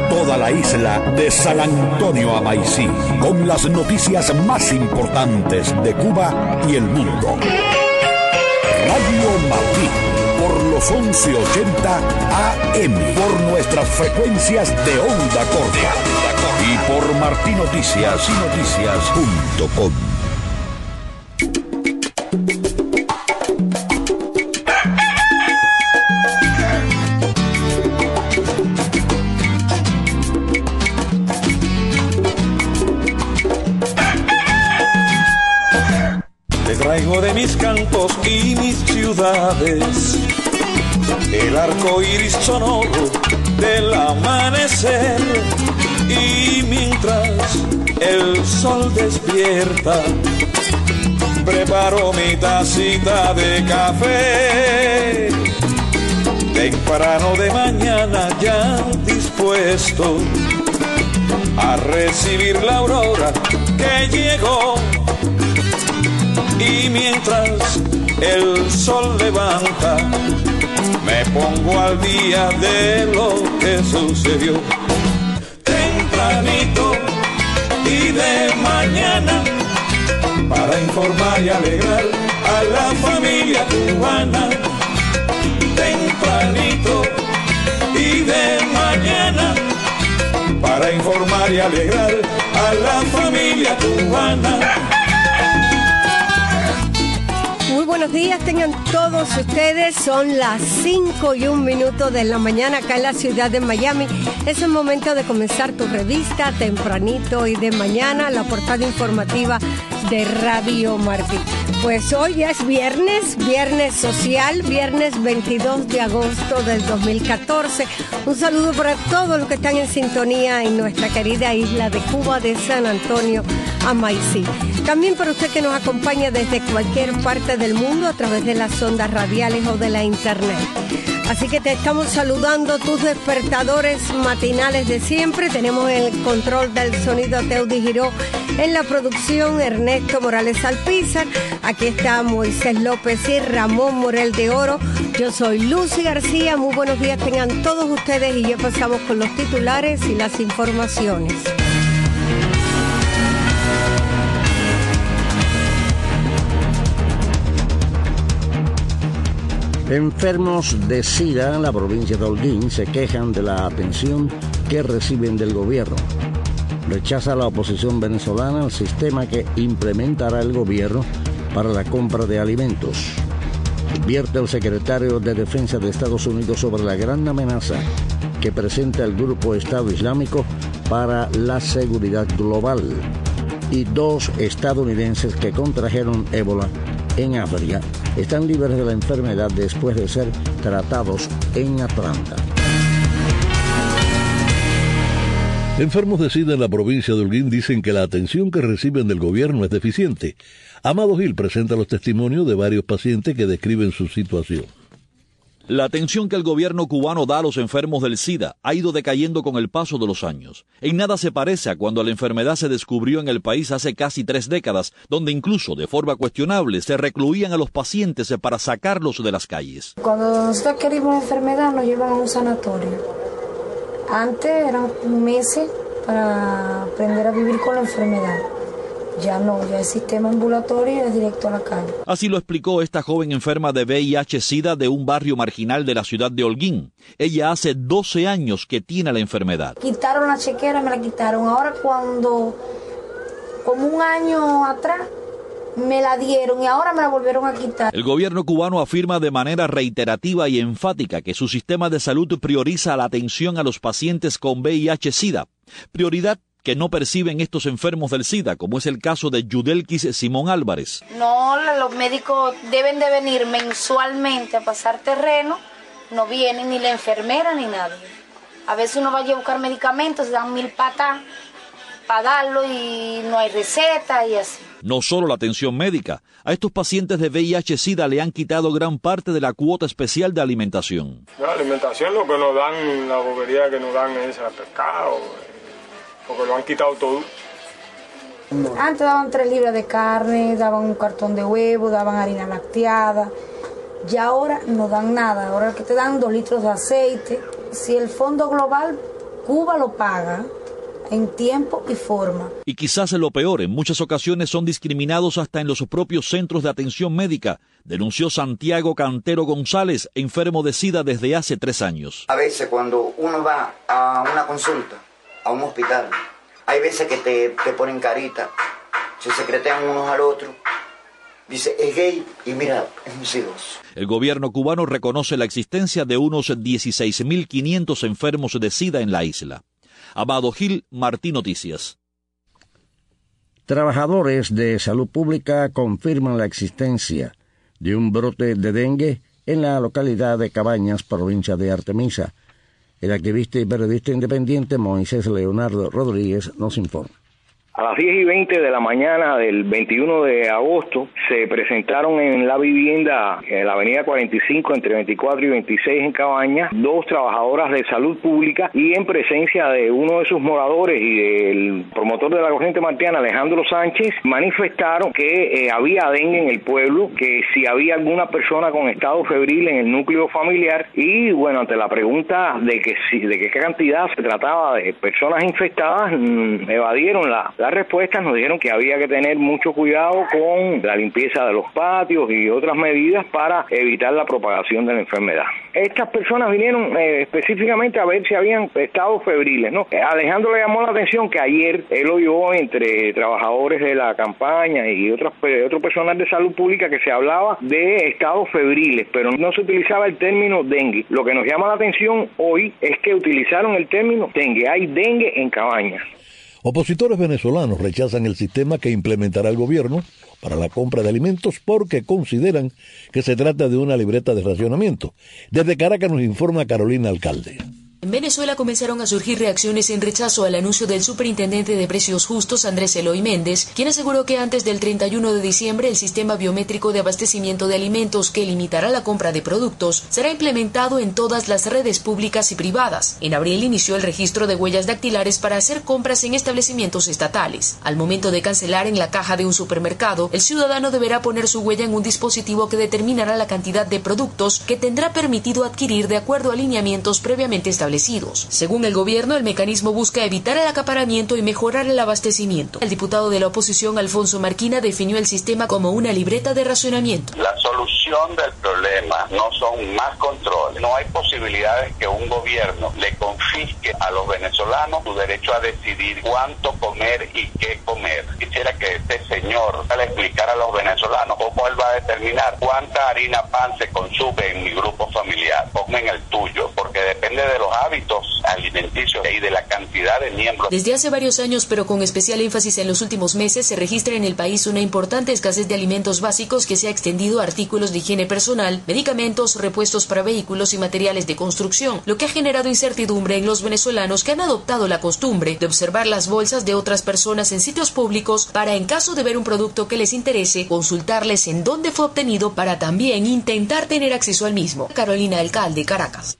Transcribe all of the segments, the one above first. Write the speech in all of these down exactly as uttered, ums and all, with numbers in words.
toda la isla de San Antonio a Maicí, con las noticias más importantes de Cuba y el mundo. Radio Martí, por los once ochenta A M, por nuestras frecuencias de onda corta y por martí noticias y noticias punto com. Traigo de mis campos y mis ciudades el arco iris sonoro del amanecer, y mientras el sol despierta preparo mi tacita de café, temprano de mañana ya dispuesto a recibir la aurora que llegó. Y mientras el sol levanta, me pongo al día de lo que sucedió. Tempranito y de mañana, para informar y alegrar a la familia cubana. Tempranito y de mañana, para informar y alegrar a la familia cubana. Muy buenos días, tengan todos ustedes. Son las cinco y un minuto de la mañana acá en la ciudad de Miami. Es el momento de comenzar tu revista tempranito y de mañana, la portada informativa de Radio Martí. Pues hoy ya es viernes, viernes social, viernes veintidós de agosto del dos mil catorce. Un saludo para todos los que están en sintonía en nuestra querida isla de Cuba, de San Antonio a Maicí. También para usted que nos acompaña desde cualquier parte del mundo a través de las ondas radiales o de la internet. Así que te estamos saludando, tus despertadores matinales de siempre. Tenemos el control del sonido Teudi Giró, en la producción Ernesto Morales Alpizar. Aquí está Moisés López y Ramón Morel de Oro. Yo soy Lucy García. Muy buenos días tengan todos ustedes y ya pasamos con los titulares y las informaciones. Enfermos de SIDA en la provincia de Holguín se quejan de la atención que reciben del gobierno. Rechaza la oposición venezolana el sistema que implementará el gobierno para la compra de alimentos. Advierte el secretario de Defensa de Estados Unidos sobre la gran amenaza que presenta el grupo Estado Islámico para la seguridad global. Y dos estadounidenses que contrajeron ébola en África están libres de la enfermedad después de ser tratados en Atlanta. Enfermos de SIDA en la provincia de Holguín dicen que la atención que reciben del gobierno es deficiente. Amado Gil presenta los testimonios de varios pacientes que describen su situación. La atención que el gobierno cubano da a los enfermos del SIDA ha ido decayendo con el paso de los años. En nada se parece a cuando la enfermedad se descubrió en el país hace casi tres décadas, donde incluso de forma cuestionable se recluían a los pacientes para sacarlos de las calles. Cuando nosotros queríamos la enfermedad nos llevan a un sanatorio. Antes eran meses para aprender a vivir con la enfermedad. Ya no, ya el sistema ambulatorio es directo a la calle. Así lo explicó esta joven enferma de V I H SIDA de un barrio marginal de la ciudad de Holguín. Ella hace doce años que tiene la enfermedad. Quitaron la chequera, me la quitaron. Ahora cuando, como un año atrás, me la dieron y ahora me la volvieron a quitar. El gobierno cubano afirma de manera reiterativa y enfática que su sistema de salud prioriza la atención a los pacientes con V I H SIDA. Prioridad que no perciben estos enfermos del SIDA, como es el caso de Yudelkis Simón Álvarez. No, los médicos deben de venir mensualmente a pasar terreno, no vienen ni la enfermera ni nadie. A veces uno va a buscar medicamentos, se dan mil patas para darlo y no hay receta y así. No solo la atención médica, a estos pacientes de V I H SIDA le han quitado gran parte de la cuota especial de alimentación. La alimentación, lo que nos dan, la bobería que nos dan es el pescado, porque lo han quitado todo. Antes daban tres libras de carne, daban un cartón de huevo, daban harina lacteada. Y ahora no dan nada. Ahora que te dan dos litros de aceite. Si el Fondo Global Cuba lo paga en tiempo y forma. Y quizás lo peor, en muchas ocasiones son discriminados hasta en los propios centros de atención médica, denunció Santiago Cantero González, enfermo de SIDA desde hace tres años. A veces cuando uno va a una consulta, a un hospital, hay veces que te, te ponen carita, se secretean unos al otro, dice es gay y mira, es un sidoso. El gobierno cubano reconoce la existencia de unos dieciséis mil quinientos enfermos de SIDA en la isla. Amado Gil, Martín Noticias. Trabajadores de salud pública confirman la existencia de un brote de dengue en la localidad de Cabañas, provincia de Artemisa. El activista y periodista independiente Moisés Leonardo Rodríguez nos informa. A las diez y veinte de la mañana del veintiuno de agosto se presentaron en la vivienda en la avenida cuarenta y cinco entre veinticuatro y veintiséis en Cabañas dos trabajadoras de salud pública y en presencia de uno de sus moradores y del promotor de la corriente martiana, Alejandro Sánchez, manifestaron que eh, había dengue en el pueblo, que si había alguna persona con estado febril en el núcleo familiar y bueno, ante la pregunta de que si, de qué cantidad se trataba de personas infectadas, mmm, evadieron la, la Las respuestas, nos dijeron que había que tener mucho cuidado con la limpieza de los patios y otras medidas para evitar la propagación de la enfermedad. Estas personas vinieron eh, específicamente a ver si habían estado febriles, ¿no? Alejandro le llamó la atención que ayer él oyó entre trabajadores de la campaña y otros, otro personal de salud pública que se hablaba de estados febriles, pero no se utilizaba el término dengue. Lo que nos llama la atención hoy es que utilizaron el término dengue. Hay dengue en Cabañas. Opositores venezolanos rechazan el sistema que implementará el gobierno para la compra de alimentos porque consideran que se trata de una libreta de racionamiento. Desde Caracas nos informa Carolina Alcalde. En Venezuela comenzaron a surgir reacciones en rechazo al anuncio del superintendente de Precios Justos, Andrés Eloy Méndez, quien aseguró que antes del treinta y uno de diciembre el sistema biométrico de abastecimiento de alimentos que limitará la compra de productos será implementado en todas las redes públicas y privadas. En abril inició el registro de huellas dactilares para hacer compras en establecimientos estatales. Al momento de cancelar en la caja de un supermercado, el ciudadano deberá poner su huella en un dispositivo que determinará la cantidad de productos que tendrá permitido adquirir de acuerdo a lineamientos previamente establecidos. Según el gobierno, el mecanismo busca evitar el acaparamiento y mejorar el abastecimiento. El diputado de la oposición, Alfonso Marquina, definió el sistema como una libreta de racionamiento. La solución del problema no son más controles. No hay posibilidades que un gobierno le confisque a los venezolanos su derecho a decidir cuánto comer y qué comer. Quisiera que este señor le explicara a los venezolanos cómo él va a determinar cuánta harina pan se consume en mi grupo familiar o en el tuyo, porque depende de los hábitos alimenticios y de la cantidad de miembros. Desde hace varios años, pero con especial énfasis en los últimos meses, se registra en el país una importante escasez de alimentos básicos que se ha extendido a artículos de higiene personal, medicamentos, repuestos para vehículos y materiales de construcción, lo que ha generado incertidumbre en los venezolanos que han adoptado la costumbre de observar las bolsas de otras personas en sitios públicos para, en caso de ver un producto que les interese, consultarles en dónde fue obtenido para también intentar tener acceso al mismo. Carolina Alcalde, Caracas.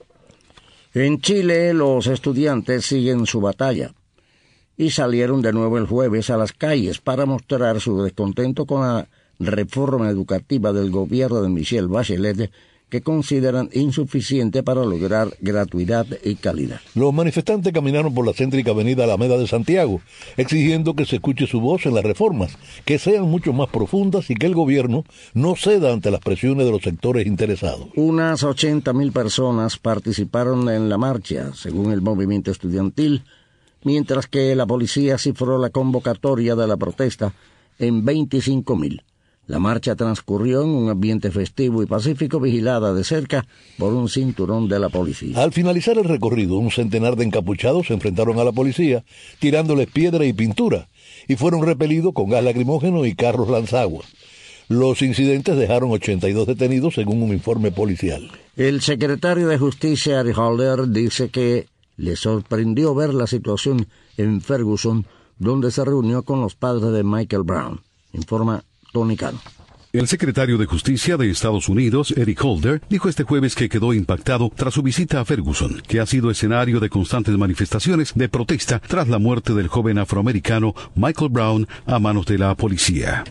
En Chile, los estudiantes siguen su batalla y salieron de nuevo el jueves a las calles para mostrar su descontento con la reforma educativa del gobierno de Michelle Bachelet, que consideran insuficiente para lograr gratuidad y calidad. Los manifestantes caminaron por la céntrica avenida Alameda de Santiago, exigiendo que se escuche su voz en las reformas, que sean mucho más profundas y que el gobierno no ceda ante las presiones de los sectores interesados. Unas ochenta mil personas participaron en la marcha, según el movimiento estudiantil, mientras que la policía cifró la convocatoria de la protesta en veinticinco mil. La marcha transcurrió en un ambiente festivo y pacífico, vigilada de cerca por un cinturón de la policía. Al finalizar el recorrido, un centenar de encapuchados se enfrentaron a la policía, tirándoles piedra y pintura, y fueron repelidos con gas lacrimógeno y carros lanzaguas. Los incidentes dejaron ochenta y dos detenidos, según un informe policial. El secretario de Justicia, Ari Holder, dice que le sorprendió ver la situación en Ferguson, donde se reunió con los padres de Michael Brown. Informa Tony Cano. El secretario de Justicia de Estados Unidos, Eric Holder, dijo este jueves que quedó impactado tras su visita a Ferguson, que ha sido escenario de constantes manifestaciones de protesta tras la muerte del joven afroamericano Michael Brown a manos de la policía.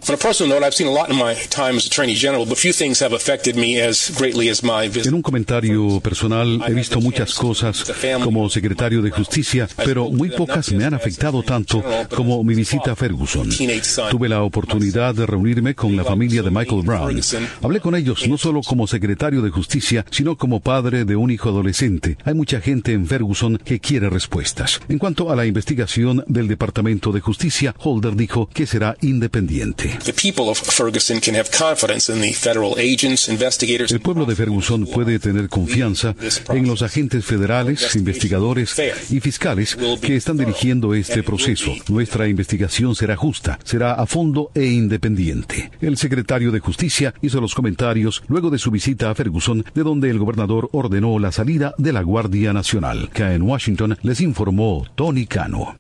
En un comentario personal, he visto muchas cosas como secretario de Justicia, pero muy pocas me han afectado tanto como mi visita a Ferguson. Tuve la oportunidad de reunirme con la familia de Michael Brown. Hablé con ellos no solo como secretario de Justicia, sino como padre de un hijo adolescente. Hay mucha gente en Ferguson que quiere respuestas. En cuanto a la investigación del Departamento de Justicia, Holder dijo que será independiente. El pueblo de Ferguson puede tener confianza en los agentes federales, investigadores y fiscales que están dirigiendo este proceso. Nuestra investigación será justa, será a fondo e independiente. El secretario de Justicia hizo los comentarios luego de su visita a Ferguson, de donde el gobernador ordenó la salida de la Guardia Nacional. Que en Washington les informó Tony Cano.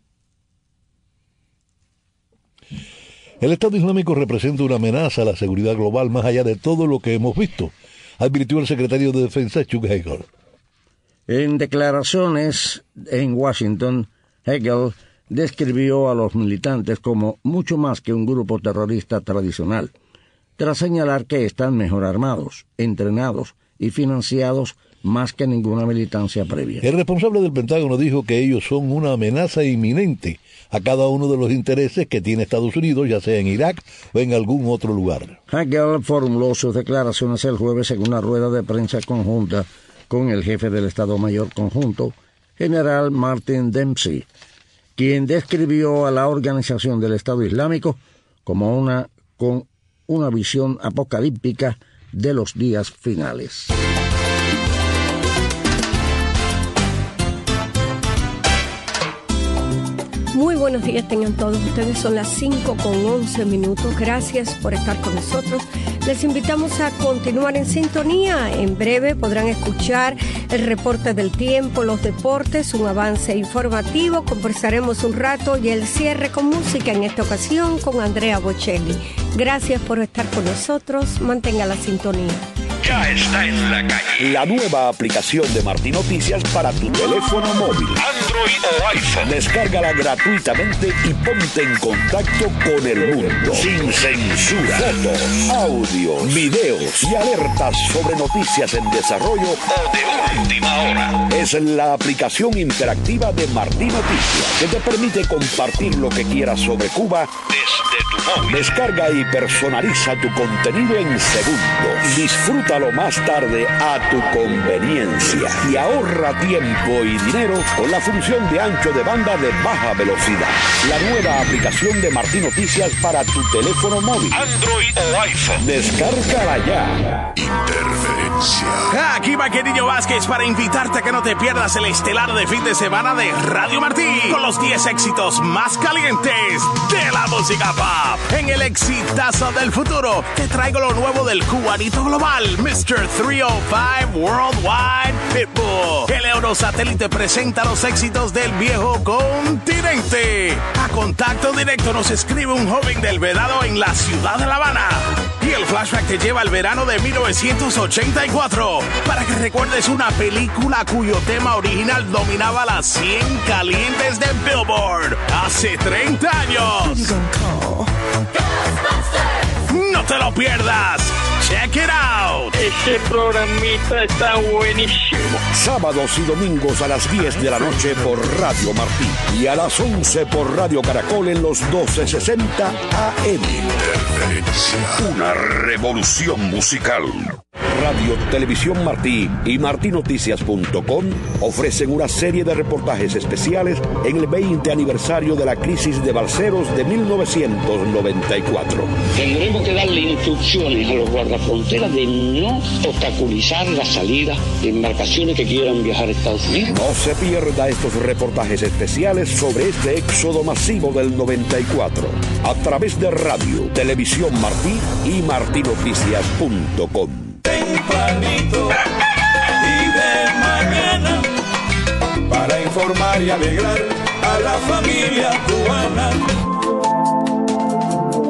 El Estado Islámico representa una amenaza a la seguridad global más allá de todo lo que hemos visto, advirtió el secretario de Defensa Chuck Hagel. En declaraciones en Washington, Hagel describió a los militantes como mucho más que un grupo terrorista tradicional, tras señalar que están mejor armados, entrenados y financiados más que ninguna militancia previa. El responsable del Pentágono dijo que ellos son una amenaza inminente a cada uno de los intereses que tiene Estados Unidos, ya sea en Irak o en algún otro lugar. Hagel formuló sus declaraciones el jueves en una rueda de prensa conjunta con el jefe del Estado Mayor Conjunto, general Martin Dempsey, quien describió a la Organización del Estado Islámico como una con una visión apocalíptica de los días finales. Muy buenos días tengan todos ustedes, son las cinco con once minutos, gracias por estar con nosotros. Les invitamos a continuar en sintonía. En breve podrán escuchar el reporte del tiempo, los deportes, un avance informativo, conversaremos un rato y el cierre con música, en esta ocasión con Andrea Bocelli. Gracias por estar con nosotros, mantenga la sintonía. Ya está en la calle. La nueva aplicación de Martín Noticias para tu teléfono móvil, Android o iPhone. Descárgala gratuitamente y ponte en contacto con el mundo. Sin censura. Fotos, audios, videos y alertas sobre noticias en desarrollo o de última hora. Es la aplicación interactiva de Martín Noticias que te permite compartir lo que quieras sobre Cuba desde tu móvil. Descarga y personaliza tu contenido en segundos. Disfruta más tarde a tu conveniencia y ahorra tiempo y dinero con la función de ancho de banda de baja velocidad. La nueva aplicación de Martín Noticias para tu teléfono móvil, Android o iPhone. Descárgala ya. Interferencia. Aquí Vaquerillo Vázquez para invitarte a que no te pierdas el estelar de fin de semana de Radio Martín con los diez éxitos más calientes de la música pop. En el exitazo del futuro te traigo lo nuevo del cubanito global, mister trescientos cinco Worldwide Pitbull. El Eurosatélite presenta los éxitos del viejo continente. A contacto directo nos escribe un joven del Vedado en la ciudad de La Habana. Y el flashback te lleva al verano de mil novecientos ochenta y cuatro para que recuerdes una película cuyo tema original dominaba las cien calientes de Billboard hace treinta años. No te lo pierdas. Check it out. Ese programita está buenísimo. Sábados y domingos a las diez de la noche por Radio Martín y a las once por Radio Caracol en los doce sesenta A M. Interferencia. Una revolución musical. Radio Televisión Martí y martín noticias punto com ofrecen una serie de reportajes especiales en el veinte aniversario de la crisis de balseros de mil novecientos noventa y cuatro. Tendremos que darle instrucciones a los guardafronteras de no obstaculizar la salida de embarcaciones que quieran viajar a Estados Unidos. No se pierda estos reportajes especiales sobre este éxodo masivo del noventa y cuatro a través de Radio Televisión Martí y martín noticias punto com. Tempranito y de mañana para informar y alegrar a la familia cubana.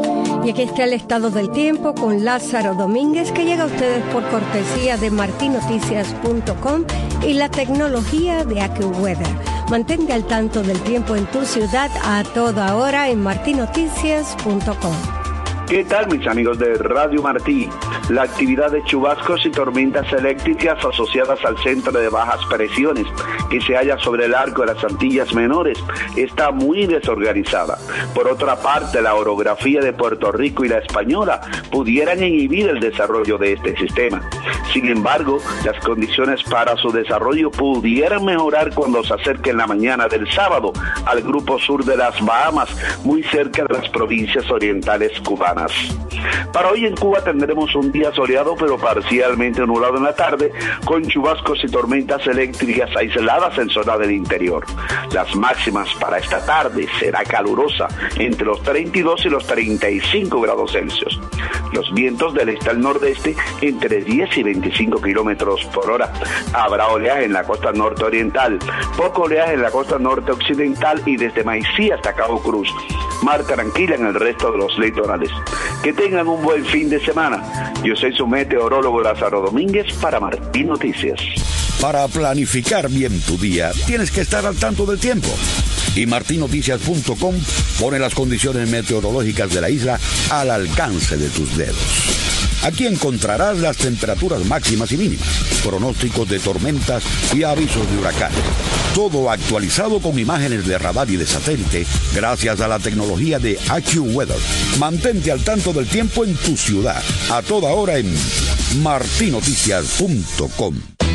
Y aquí está el estado del tiempo con Lázaro Domínguez, que llega a ustedes por cortesía de martin noticias punto com y la tecnología de AccuWeather. Mantente al tanto del tiempo en tu ciudad a toda hora en martin noticias punto com. ¿Qué tal, mis amigos de Radio Martí? La actividad de chubascos y tormentas eléctricas asociadas al centro de bajas presiones que se halla sobre el arco de las Antillas Menores está muy desorganizada. Por otra parte, la orografía de Puerto Rico y la Española pudieran inhibir el desarrollo de este sistema. Sin embargo, las condiciones para su desarrollo pudieran mejorar cuando se acerque en la mañana del sábado al grupo sur de las Bahamas, muy cerca de las provincias orientales cubanas. Para hoy en Cuba tendremos un día soleado pero parcialmente nublado en la tarde, con chubascos y tormentas eléctricas aisladas en zona del interior. Las máximas para esta tarde será calurosa, entre los treinta y dos y los treinta y cinco grados Celsius. Los vientos del este al nordeste entre diez y veinticinco kilómetros por hora. Habrá oleaje en la costa norte oriental, poco oleaje en la costa norte occidental y desde Maicí hasta Cabo Cruz. Mar tranquila en el resto de los litorales. Que tengan un buen fin de semana. Yo soy su meteorólogo Lázaro Domínguez para Martín Noticias. Para planificar bien tu día, tienes que estar al tanto del tiempo. Y martin noticias punto com pone las condiciones meteorológicas de la isla al alcance de tus dedos. Aquí encontrarás las temperaturas máximas y mínimas, pronósticos de tormentas y avisos de huracanes. Todo actualizado con imágenes de radar y de satélite gracias a la tecnología de AccuWeather. Mantente al tanto del tiempo en tu ciudad a toda hora en martin noticias punto com.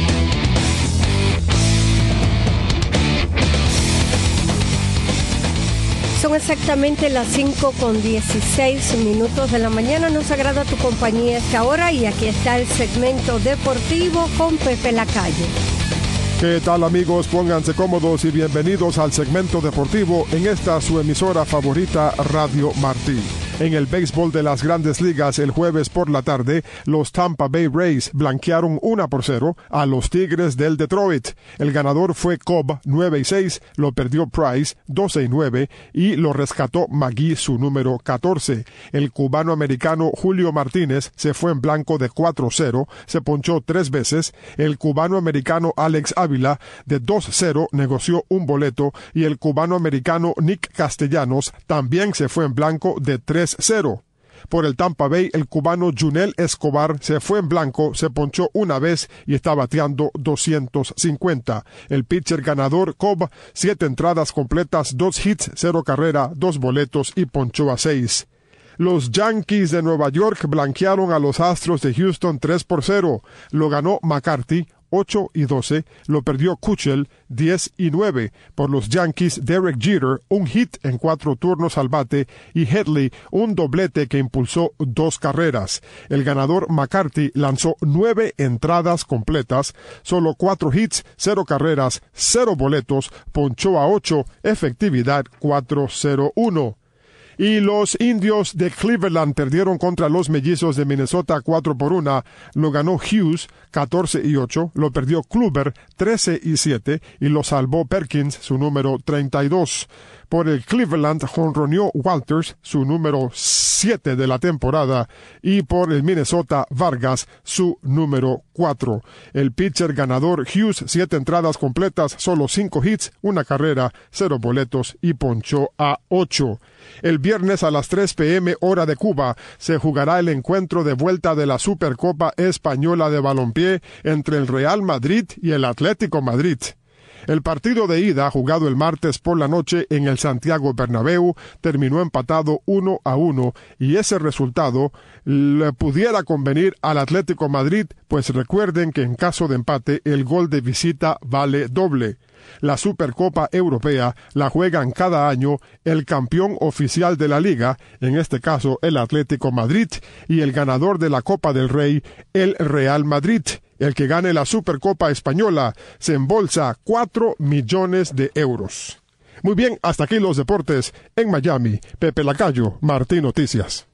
Son exactamente las cinco con dieciséis minutos de la mañana. Nos agrada tu compañía a esta hora y aquí está el segmento deportivo con Pepe Lacalle. ¿Qué tal, amigos? Pónganse cómodos y bienvenidos al segmento deportivo en esta su emisora favorita, Radio Martí. En el béisbol de las Grandes Ligas el jueves por la tarde, los Tampa Bay Rays blanquearon uno por cero a los Tigres del Detroit. El ganador fue Cobb, nueve y seis, lo perdió Price, doce y nueve, y lo rescató Magui, su número catorce. El cubano-americano Julio Martínez se fue en blanco de cuatro cero, se ponchó tres veces. El cubano-americano Alex Ávila de dos cero negoció un boleto y el cubano-americano Nick Castellanos también se fue en blanco de tres cero. Por el Tampa Bay, el cubano Junel Escobar se fue en blanco, se ponchó una vez y está bateando doscientos cincuenta. El pitcher ganador Cobb, siete entradas completas, dos hits, cero carrera, dos boletos y ponchó a seis. Los Yankees de Nueva York blanquearon a los Astros de Houston tres por cero. Lo ganó McCarthy, ocho y doce, lo perdió Kutchel, diez y nueve. Por los Yankees, Derek Jeter, un hit en cuatro turnos al bate, y Headley, un doblete que impulsó dos carreras. El ganador McCarthy lanzó nueve entradas completas, solo cuatro hits, cero carreras, cero boletos, ponchó a ocho, efectividad cuatro cero uno. Y los Indios de Cleveland perdieron contra los Mellizos de Minnesota cuatro por uno. Lo ganó Hughes, catorce y ocho. Lo perdió Kluber, trece y siete. Y lo salvó Perkins, su número treinta y dos. Por el Cleveland jonroneó Walters, su número siete de la temporada. Y por el Minnesota, Vargas, su número cuatro. El pitcher ganador Hughes, siete entradas completas, solo cinco hits, una carrera, cero boletos y ponchó a ocho. El viernes a las tres p m hora de Cuba se jugará el encuentro de vuelta de la Supercopa Española de Balompié entre el Real Madrid y el Atlético Madrid. El partido de ida, jugado el martes por la noche en el Santiago Bernabéu, terminó empatado uno a uno y ese resultado le pudiera convenir al Atlético Madrid, pues recuerden que en caso de empate el gol de visita vale doble. La Supercopa Europea la juegan cada año el campeón oficial de la liga, en este caso el Atlético Madrid, y el ganador de la Copa del Rey, el Real Madrid. El que gane la Supercopa Española se embolsa cuatro millones de euros. Muy bien, hasta aquí los deportes en Miami. Pepe Lacayo, Martín Noticias.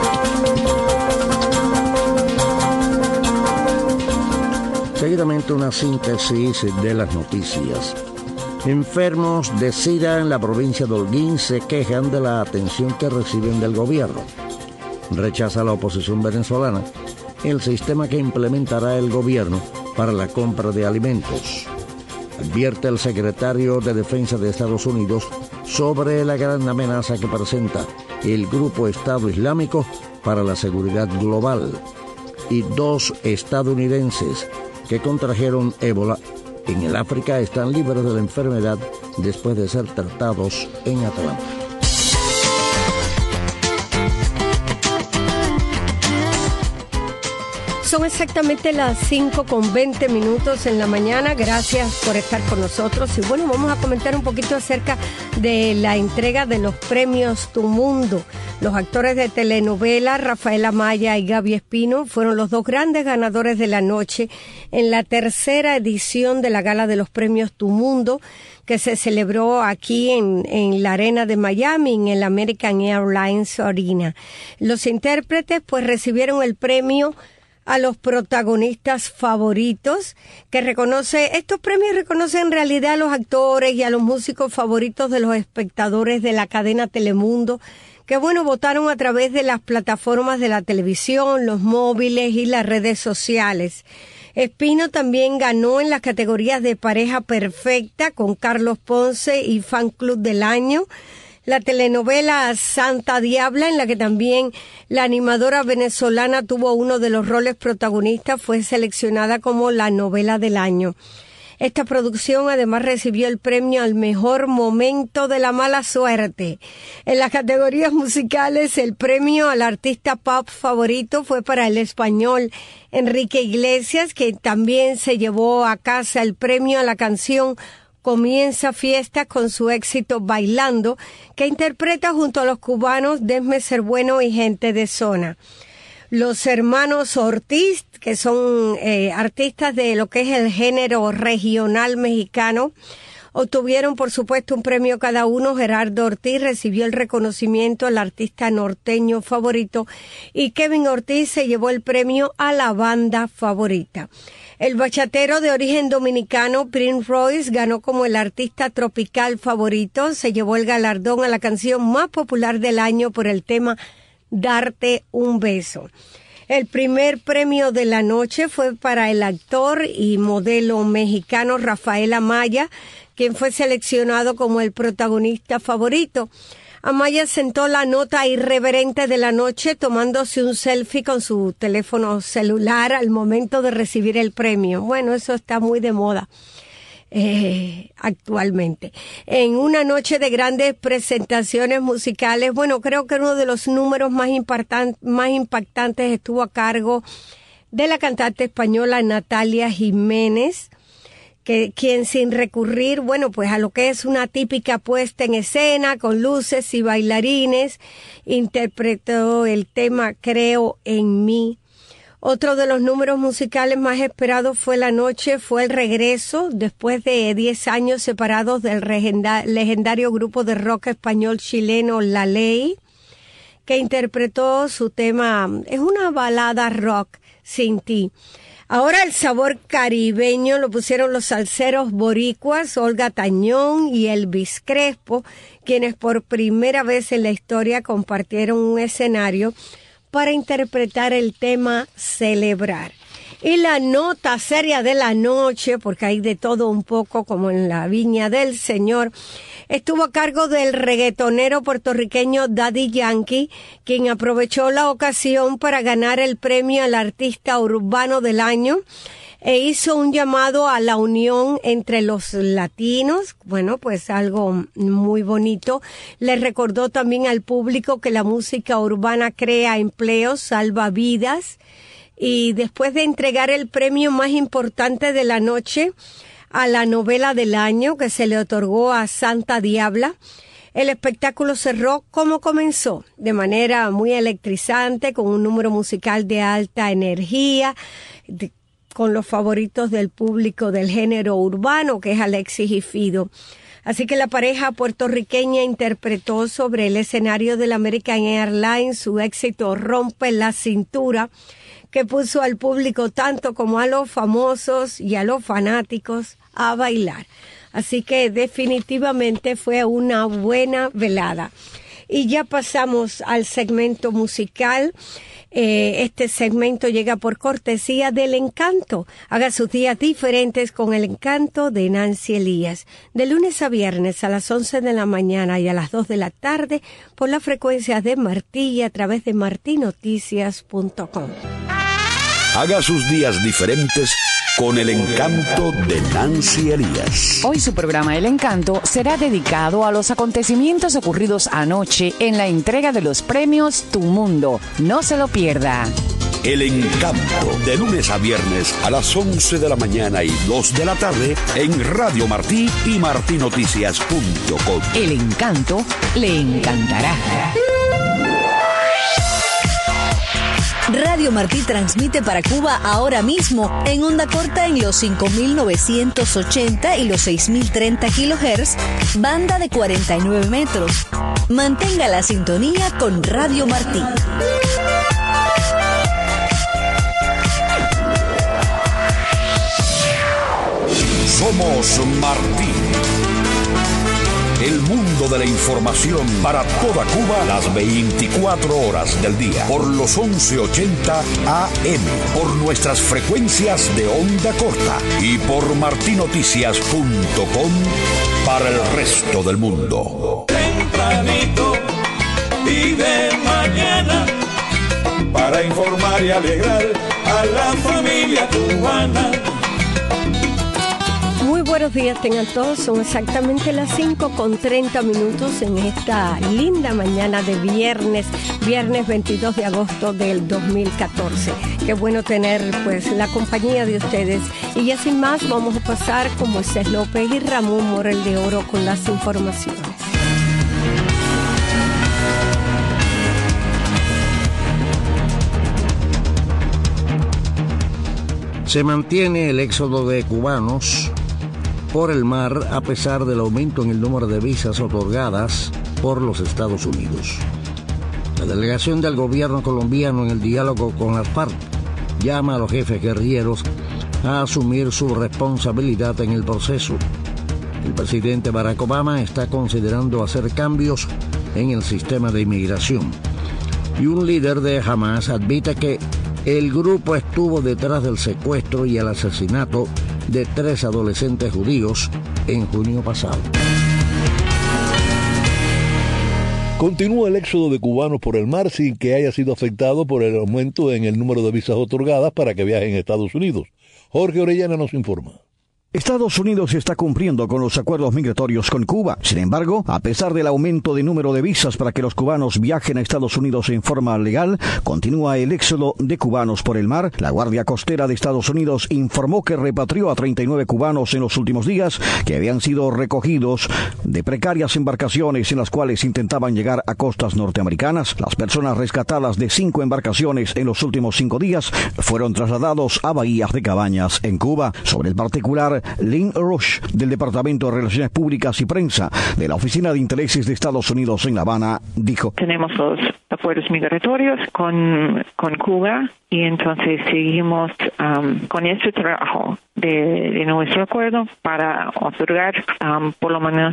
Seguidamente una síntesis de las noticias. Enfermos de SIDA en la provincia de Holguín se quejan de la atención que reciben del gobierno. rechaza la oposición venezolana el sistema que implementará el gobierno para la compra de alimentos. Advierte el secretario de Defensa de Estados Unidos sobre la gran amenaza que presenta el grupo Estado Islámico para la seguridad global. Y dos estadounidenses que contrajeron ébola en el África están libres de la enfermedad después de ser tratados en Atlanta. Son exactamente las cinco con veinte minutos en la mañana. Gracias por estar con nosotros. Y bueno, vamos a comentar un poquito acerca de la entrega de los premios Tu Mundo. Los actores de telenovela Rafael Amaya y Gaby Espino fueron los dos grandes ganadores de la noche en la tercera edición de la Gala de los Premios Tu Mundo, que se celebró aquí en, en la Arena de Miami, en el American Airlines Arena. Los intérpretes pues recibieron el premio a los protagonistas favoritos, que reconoce, estos premios reconocen en realidad a los actores y a los músicos favoritos de los espectadores de la cadena Telemundo, que bueno, votaron a través de las plataformas de la televisión, los móviles y las redes sociales. Espino también ganó en las categorías de pareja perfecta con Carlos Ponce y Fan Club del Año. La telenovela Santa Diabla, en la que también la animadora venezolana tuvo uno de los roles protagonistas, fue seleccionada como la novela del año. Esta producción además recibió el premio al mejor momento de la mala suerte. En las categorías musicales, el premio al artista pop favorito fue para el español Enrique Iglesias, que también se llevó a casa el premio a la canción Comienza Fiesta con su éxito Bailando, que interpreta junto a los cubanos Desme Ser Bueno y Gente de Zona. Los hermanos Ortiz, que son eh, artistas de lo que es el género regional mexicano, obtuvieron por supuesto un premio cada uno. Gerardo Ortiz recibió el reconocimiento al artista norteño favorito y Kevin Ortiz se llevó el premio a la banda favorita. El bachatero de origen dominicano Prince Royce ganó como el artista tropical favorito, se llevó el galardón a la canción más popular del año por el tema Darte un Beso. El primer premio de la noche fue para el actor y modelo mexicano Rafael Amaya, quien fue seleccionado como el protagonista favorito. Amaya sentó la nota irreverente de la noche tomándose un selfie con su teléfono celular al momento de recibir el premio. Bueno, eso está muy de moda eh, actualmente. En una noche de grandes presentaciones musicales, bueno, creo que uno de los números más, impactan- más impactantes estuvo a cargo de la cantante española Natalia Jiménez, que quien sin recurrir, bueno, pues a lo que es una típica puesta en escena con luces y bailarines, interpretó el tema Creo en mí. Otro de los números musicales más esperados fue la noche, fue el regreso, después de diez años separados del legendario grupo de rock español chileno La Ley, que interpretó su tema, es una balada rock, Sin ti. Ahora el sabor caribeño lo pusieron los salseros boricuas Olga Tañón y Elvis Crespo, quienes por primera vez en la historia compartieron un escenario para interpretar el tema Celebrar. Y la nota seria de la noche, porque hay de todo un poco como en la viña del Señor, estuvo a cargo del reggaetonero puertorriqueño Daddy Yankee, quien aprovechó la ocasión para ganar el premio al artista urbano del año e hizo un llamado a la unión entre los latinos. Bueno, pues algo muy bonito. Le recordó también al público que la música urbana crea empleos, salva vidas. Y después de entregar el premio más importante de la noche a la novela del año, que se le otorgó a Santa Diabla, el espectáculo cerró como comenzó, de manera muy electrizante, con un número musical de alta energía, de, con los favoritos del público del género urbano, que es Alexis y Fido. Así que la pareja puertorriqueña interpretó sobre el escenario del American Airlines su éxito Rompe la Cintura, que puso al público tanto como a los famosos y a los fanáticos a bailar. Así que definitivamente fue una buena velada. Y ya pasamos al segmento musical. Eh, este segmento llega por cortesía del Encanto. Haga sus días diferentes con el Encanto de Nancy Elías. De lunes a viernes a las once de la mañana y a las dos de la tarde por la frecuencia de Martí y a través de marti noticias punto com. Haga sus días diferentes con el Encanto de Nancy Elías. Hoy su programa El Encanto será dedicado a los acontecimientos ocurridos anoche en la entrega de los premios Tu Mundo. No se lo pierda. El Encanto, de lunes a viernes a las once de la mañana y dos de la tarde en Radio Martí y marti noticias punto com. El Encanto le encantará. Radio Martí transmite para Cuba ahora mismo en onda corta en los cinco mil novecientos ochenta y los seis mil treinta kilohertz, banda de cuarenta y nueve metros. Mantenga la sintonía con Radio Martí. Somos Martí. El mundo de la información para toda Cuba las veinticuatro horas del día por los once ochenta A M, por nuestras frecuencias de onda corta y por marti noticias punto com para el resto del mundo. Tempranito y de mañana para informar y alegrar a la familia cubana. Muy buenos días, tengan todos. Son exactamente las cinco con treinta minutos en esta linda mañana de viernes, viernes veintidós de agosto del dos mil catorce. Qué bueno tener pues la compañía de ustedes. Y ya sin más, vamos a pasar con Moisés López y Ramón Morel de Oro con las informaciones. Se mantiene el éxodo de cubanos por el mar a pesar del aumento en el número de visas otorgadas por los Estados Unidos. La delegación del gobierno colombiano en el diálogo con las FARC llama a los jefes guerrilleros a asumir su responsabilidad en el proceso. El presidente Barack Obama está considerando hacer cambios en el sistema de inmigración. Y un líder de Hamas admite que el grupo estuvo detrás del secuestro y el asesinato de tres adolescentes judíos en junio pasado. Continúa el éxodo de cubanos por el mar sin que haya sido afectado por el aumento en el número de visas otorgadas para que viajen a Estados Unidos. Jorge Orellana nos informa. Estados Unidos está cumpliendo con los acuerdos migratorios con Cuba. Sin embargo, a pesar del aumento de número de visas para que los cubanos viajen a Estados Unidos en forma legal, continúa el éxodo de cubanos por el mar. La Guardia Costera de Estados Unidos informó que repatrió a treinta y nueve cubanos en los últimos días que habían sido recogidos de precarias embarcaciones en las cuales intentaban llegar a costas norteamericanas. Las personas rescatadas de cinco embarcaciones en los últimos cinco días fueron trasladados a bahías de Cabañas en Cuba. Sobre el particular, Lynn Rush, del Departamento de Relaciones Públicas y Prensa de la Oficina de Intereses de Estados Unidos en La Habana, dijo: Tenemos los acuerdos migratorios con, con Cuba y entonces seguimos um, con este trabajo de, de nuestro acuerdo para otorgar um, por lo menos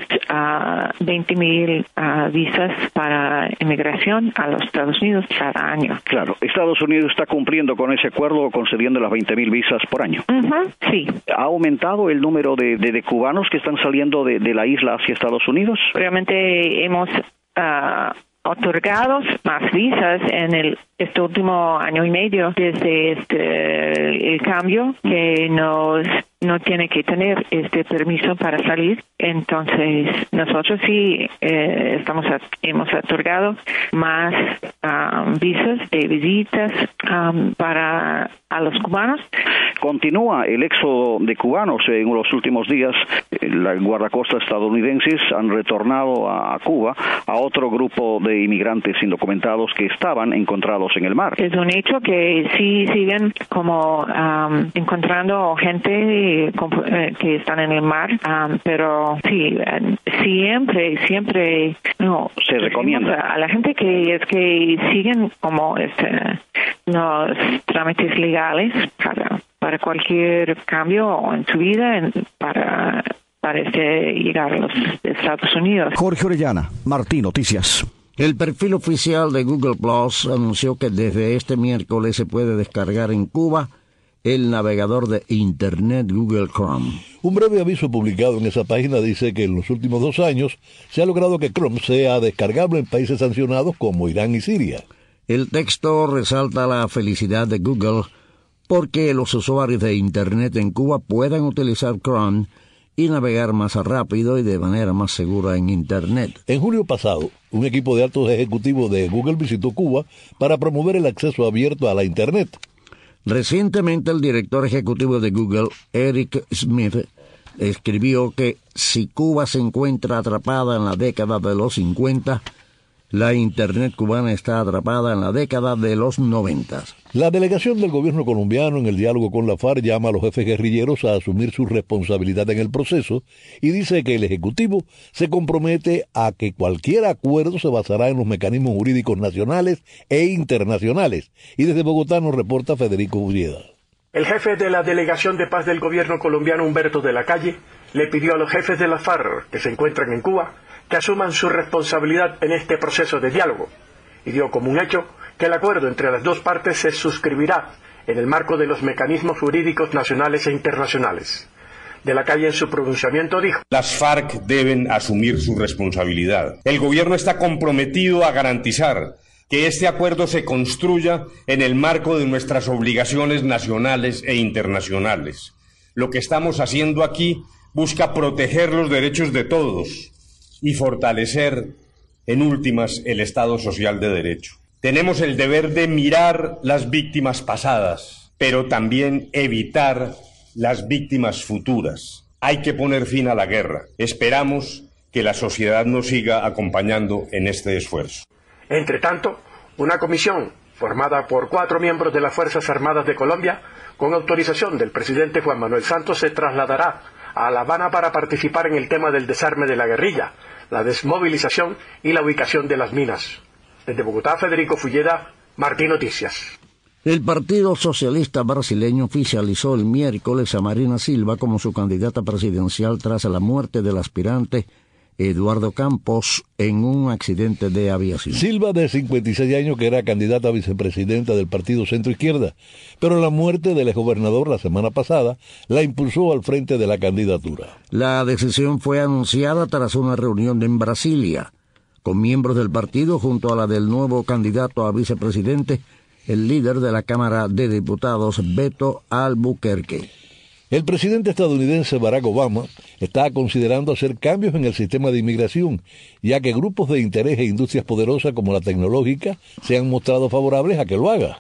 uh, veinte mil uh, visas para inmigración a los Estados Unidos cada año. Claro, Estados Unidos está cumpliendo con ese acuerdo concediendo las veinte mil visas por año. Uh-huh, sí. ¿Ha aumentado el número de, de, de cubanos que están saliendo de, de la isla hacia Estados Unidos? Realmente hemos uh, otorgados más visas en el este último año y medio desde este el cambio que nos no tiene que tener este permiso para salir. Entonces nosotros sí eh, estamos a, hemos otorgado más um, visas de visitas um, para a los cubanos. Continúa el éxodo de cubanos. En los últimos días, la guardacostas estadounidenses han retornado a Cuba a otro grupo de inmigrantes indocumentados que estaban encontrados en el mar. Es un hecho que sí siguen como um, encontrando gente que están en el mar, um, pero sí, siempre, siempre no se recomienda a la gente que es que siguen como este los trámites legales para para cualquier cambio en su vida en, para para este llegar a los Estados Unidos. Jorge Orellana, Martí Noticias. El perfil oficial de Google Plus anunció que desde este miércoles se puede descargar en Cuba el navegador de Internet Google Chrome. Un breve aviso publicado en esa página dice que en los últimos dos años se ha logrado que Chrome sea descargable en países sancionados como Irán y Siria. El texto resalta la felicidad de Google porque los usuarios de Internet en Cuba puedan utilizar Chrome y navegar más rápido y de manera más segura en Internet. En julio pasado, un equipo de altos ejecutivos de Google visitó Cuba para promover el acceso abierto a la Internet. Recientemente, el director ejecutivo de Google, Eric Smith, escribió que si Cuba se encuentra atrapada en la década de los cincuenta, la Internet cubana está atrapada en la década de los noventa. La delegación del gobierno colombiano en el diálogo con la FARC llama a los jefes guerrilleros a asumir su responsabilidad en el proceso y dice que el Ejecutivo se compromete a que cualquier acuerdo se basará en los mecanismos jurídicos nacionales e internacionales. Y desde Bogotá nos reporta Federico Urieda. El jefe de la delegación de paz del gobierno colombiano, Humberto de la Calle, le pidió a los jefes de la FARC que se encuentran en Cuba que asuman su responsabilidad en este proceso de diálogo, y dio como un hecho que el acuerdo entre las dos partes se suscribirá en el marco de los mecanismos jurídicos nacionales e internacionales. De la Calle en su pronunciamiento dijo: Las FARC deben asumir su responsabilidad. El gobierno está comprometido a garantizar que este acuerdo se construya en el marco de nuestras obligaciones nacionales e internacionales. Lo que estamos haciendo aquí busca proteger los derechos de todos y fortalecer, en últimas, el Estado social de derecho. Tenemos el deber de mirar las víctimas pasadas, pero también evitar las víctimas futuras. Hay que poner fin a la guerra. Esperamos que la sociedad nos siga acompañando en este esfuerzo. Entre tanto, una comisión formada por cuatro miembros de las Fuerzas Armadas de Colombia, con autorización del presidente Juan Manuel Santos, se trasladará a La Habana para participar en el tema del desarme de la guerrilla, la desmovilización y la ubicación de las minas. Desde Bogotá, Federico Fulleda, Martí Noticias. El Partido Socialista Brasileño oficializó el miércoles a Marina Silva como su candidata presidencial tras la muerte del aspirante Eduardo Campos en un accidente de aviación. Silva, de cincuenta y seis años, que era candidata a vicepresidenta del Partido Centro Izquierda, pero la muerte del exgobernador la semana pasada la impulsó al frente de la candidatura. La decisión fue anunciada tras una reunión en Brasilia, con miembros del partido junto a la del nuevo candidato a vicepresidente, el líder de la Cámara de Diputados, Beto Albuquerque. El presidente estadounidense Barack Obama está considerando hacer cambios en el sistema de inmigración, ya que grupos de interés e industrias poderosas como la tecnológica se han mostrado favorables a que lo haga.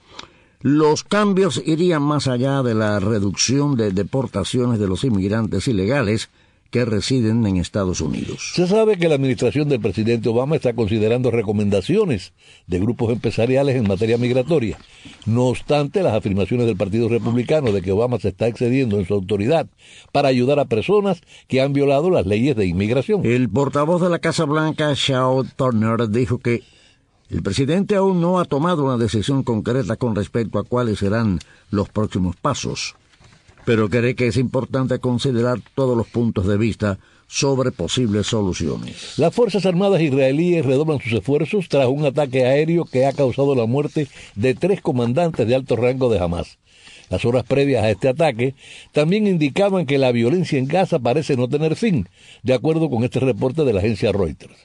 Los cambios irían más allá de la reducción de deportaciones de los inmigrantes ilegales que residen en Estados Unidos. Se sabe que la administración del presidente Obama está considerando recomendaciones de grupos empresariales en materia migratoria. No obstante, las afirmaciones del Partido Republicano de que Obama se está excediendo en su autoridad para ayudar a personas que han violado las leyes de inmigración. El portavoz de la Casa Blanca, Shaw Turner, dijo que el presidente aún no ha tomado una decisión concreta con respecto a cuáles serán los próximos pasos, pero cree que es importante considerar todos los puntos de vista sobre posibles soluciones. Las Fuerzas Armadas israelíes redoblan sus esfuerzos tras un ataque aéreo que ha causado la muerte de tres comandantes de alto rango de Hamas. Las horas previas a este ataque también indicaban que la violencia en Gaza parece no tener fin, de acuerdo con este reporte de la agencia Reuters.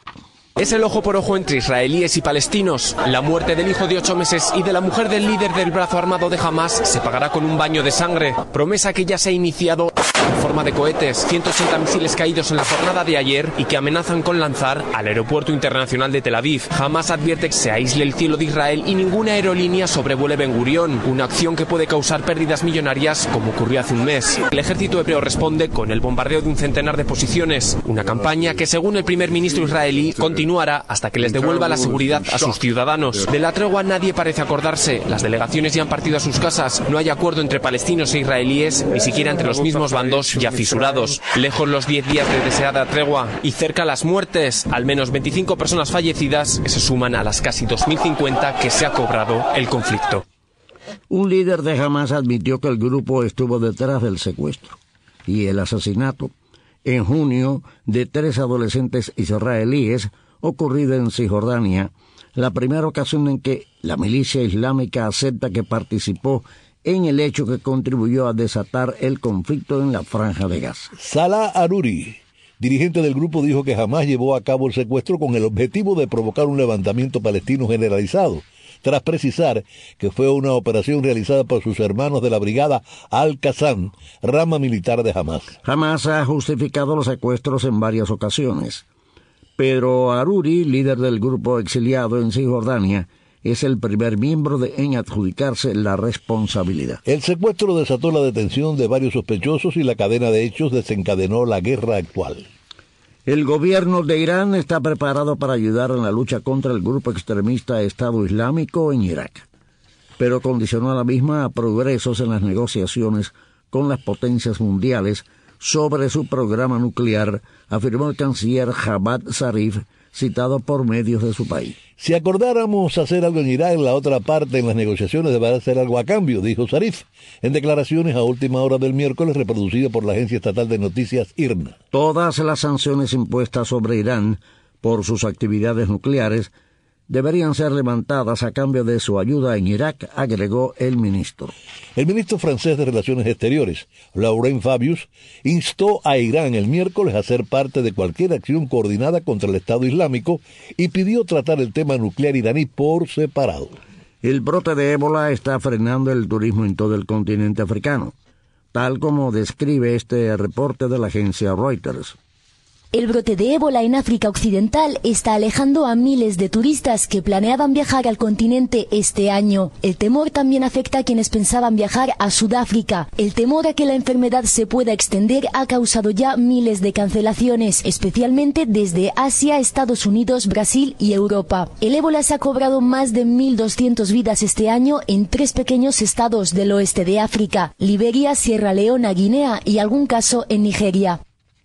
Es el ojo por ojo entre israelíes y palestinos. La muerte del hijo de ocho meses y de la mujer del líder del brazo armado de Hamas se pagará con un baño de sangre, promesa que ya se ha iniciado en forma de cohetes, ciento ochenta misiles caídos en la jornada de ayer y que amenazan con lanzar al aeropuerto internacional de Tel Aviv. Hamas advierte que se aísle el cielo de Israel y ninguna aerolínea sobrevuele Ben Gurión, una acción que puede causar pérdidas millonarias como ocurrió hace un mes. El ejército hebreo responde con el bombardeo de un centenar de posiciones, una campaña que, según el primer ministro israelí, continúa hasta que les devuelva la seguridad a sus ciudadanos. De la tregua nadie parece acordarse. Las delegaciones ya han partido a sus casas. No hay acuerdo entre palestinos e israelíes, ni siquiera entre los mismos bandos ya fisurados. Lejos los diez días de deseada tregua y cerca las muertes. Al menos veinticinco personas fallecidas que se suman a las casi dos mil cincuenta que se ha cobrado el conflicto. Un líder de Hamas admitió que el grupo estuvo detrás del secuestro y el asesinato en junio de tres adolescentes israelíes ocurrida en Cisjordania, la primera ocasión en que la milicia islámica acepta que participó en el hecho que contribuyó a desatar el conflicto en la Franja de Gaza. Salah Aruri, dirigente del grupo, dijo que Hamás llevó a cabo el secuestro con el objetivo de provocar un levantamiento palestino generalizado, tras precisar que fue una operación realizada por sus hermanos de la brigada Al-Qassam, rama militar de Hamás. Hamás ha justificado los secuestros en varias ocasiones, pero Aruri, líder del grupo exiliado en Cisjordania, es el primer miembro de, en adjudicarse la responsabilidad. El secuestro desató la detención de varios sospechosos y la cadena de hechos desencadenó la guerra actual. El gobierno de Irán está preparado para ayudar en la lucha contra el grupo extremista Estado Islámico en Irak, pero condicionó a la misma a progresos en las negociaciones con las potencias mundiales sobre su programa nuclear, afirmó el canciller Javad Zarif, citado por medios de su país. Si acordáramos hacer algo en Irak, la otra parte en las negociaciones deberá hacer algo a cambio, dijo Zarif, en declaraciones a última hora del miércoles reproducidas por la agencia estatal de noticias I R N A. Todas las sanciones impuestas sobre Irán por sus actividades nucleares deberían ser levantadas a cambio de su ayuda en Irak, agregó el ministro. El ministro francés de Relaciones Exteriores, Laurent Fabius, instó a Irán el miércoles a ser parte de cualquier acción coordinada contra el Estado Islámico y pidió tratar el tema nuclear iraní por separado. El brote de ébola está frenando el turismo en todo el continente africano, tal como describe este reporte de la agencia Reuters. El brote de ébola en África Occidental está alejando a miles de turistas que planeaban viajar al continente este año. El temor también afecta a quienes pensaban viajar a Sudáfrica. El temor a que la enfermedad se pueda extender ha causado ya miles de cancelaciones, especialmente desde Asia, Estados Unidos, Brasil y Europa. El ébola se ha cobrado más de mil doscientas vidas este año en tres pequeños estados del oeste de África: Liberia, Sierra Leona, Guinea y algún caso en Nigeria.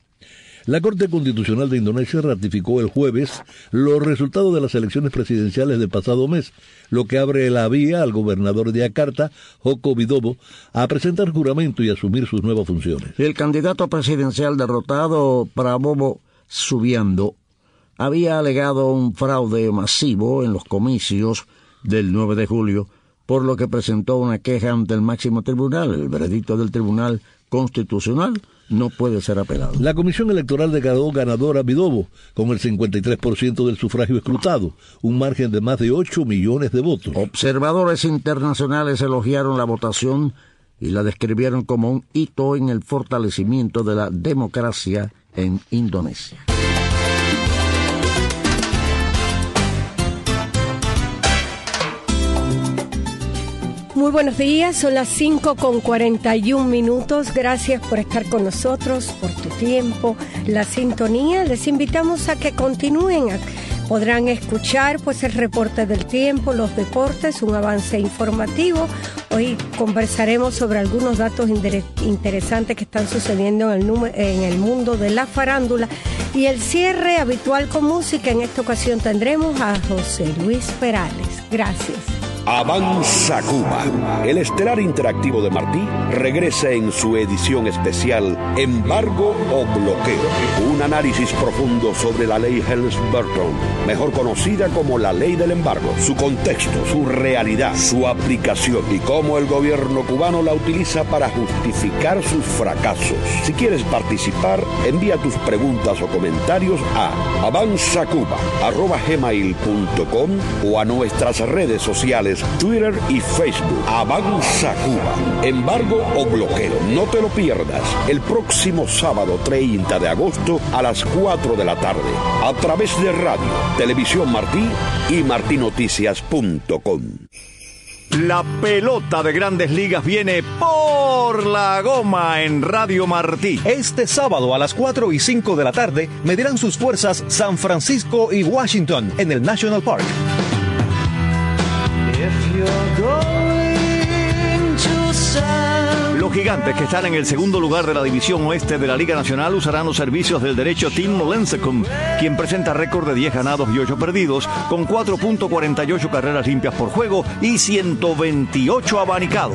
La Corte Constitucional de Indonesia ratificó el jueves los resultados de las elecciones presidenciales del pasado mes, lo que abre la vía al gobernador de Yakarta, Joko Widodo, a presentar juramento y asumir sus nuevas funciones. El candidato presidencial derrotado, Prabowo Subianto, había alegado un fraude masivo en los comicios del nueve de julio, por lo que presentó una queja ante el máximo tribunal. El veredicto del Tribunal Constitucional no puede ser apelado. La Comisión Electoral declaró ganadora a Widodo con el cincuenta y tres por ciento del sufragio escrutado, un margen de más de ocho millones de votos. Observadores internacionales elogiaron la votación y la describieron como un hito en el fortalecimiento de la democracia en Indonesia. Muy buenos días, son las cinco con cuarenta y un minutos. Gracias por estar con nosotros, por tu tiempo, la sintonía. Les invitamos a que continúen. Podrán escuchar pues el reporte del tiempo, los deportes, un avance informativo. Hoy conversaremos sobre algunos datos interesantes que están sucediendo en el, en el mundo de la farándula y el cierre habitual con música. En esta ocasión tendremos a José Luis Perales. Gracias. Avanza Cuba. El estelar interactivo de Martí regresa en su edición especial Embargo o Bloqueo. Un análisis profundo sobre la ley Helms-Burton, mejor conocida como la ley del embargo, su contexto, su realidad, su aplicación y cómo el gobierno cubano la utiliza para justificar sus fracasos. Si quieres participar, envía tus preguntas o comentarios a avanzacuba arroba gmail punto com o a nuestras redes sociales Twitter y Facebook. Avanza Cuba. Embargo o bloqueo. No te lo pierdas. El próximo sábado treinta de agosto a las cuatro de la tarde. A través de radio, Televisión Martí y martí noticias punto com. La pelota de Grandes Ligas viene por la goma en Radio Martí. Este sábado a las cuatro y cinco de la tarde medirán sus fuerzas San Francisco y Washington en el National Park. Los Gigantes, que están en el segundo lugar de la división oeste de la Liga Nacional, usarán los servicios del derecho Tim Lincecum, quien presenta récord de diez ganados y ocho perdidos, con cuatro punto cuarenta y ocho carreras limpias por juego y ciento veintiocho abanicados.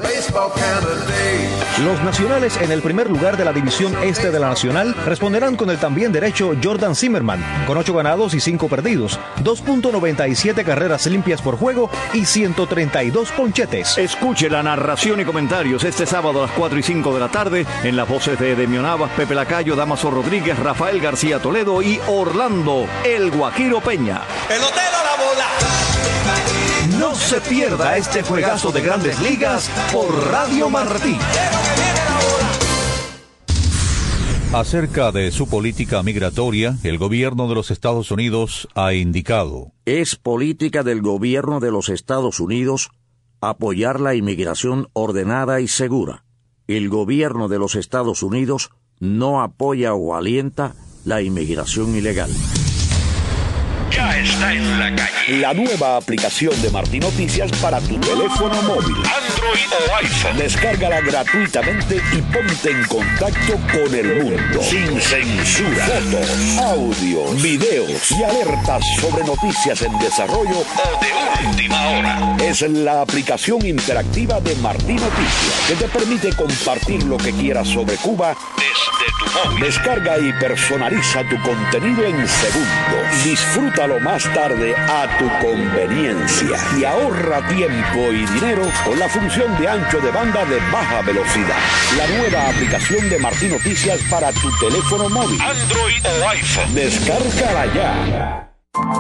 Los nacionales en el primer lugar de la división este de la Nacional responderán con el también derecho Jordan Zimmerman, con ocho ganados y cinco perdidos, dos punto noventa y siete carreras limpias por juego y ciento treinta y dos ponchetes. Escuche la narración y comentarios este sábado a las cuatro y cinco de la tarde en las voces de Edemio Navas, Pepe Lacayo, Damaso Rodríguez, Rafael García Toledo y Orlando El Guajiro Peña. Pelotero la bola. No se pierda este juegazo de Grandes Ligas por Radio Martí. Acerca de su política migratoria, el gobierno de los Estados Unidos ha indicado: es política del gobierno de los Estados Unidos apoyar la inmigración ordenada y segura. El gobierno de los Estados Unidos no apoya o alienta la inmigración ilegal. Ya está en la calle. La nueva aplicación de Martí Noticias para tu teléfono móvil, Android o iPhone. Descárgala gratuitamente y ponte en contacto con el mundo. Sin censura. Fotos, audio, videos y alertas sobre noticias en desarrollo o de última hora. Es la aplicación interactiva de Martí Noticias, que te permite compartir lo que quieras sobre Cuba desde tu móvil. Descarga y personaliza tu contenido en segundos. Disfrútalo más tarde a tu conveniencia y ahorra tiempo y dinero con la función de ancho de banda de baja velocidad. La nueva aplicación de Martí Noticias para tu teléfono móvil, Android o iPhone. Descárgala ya.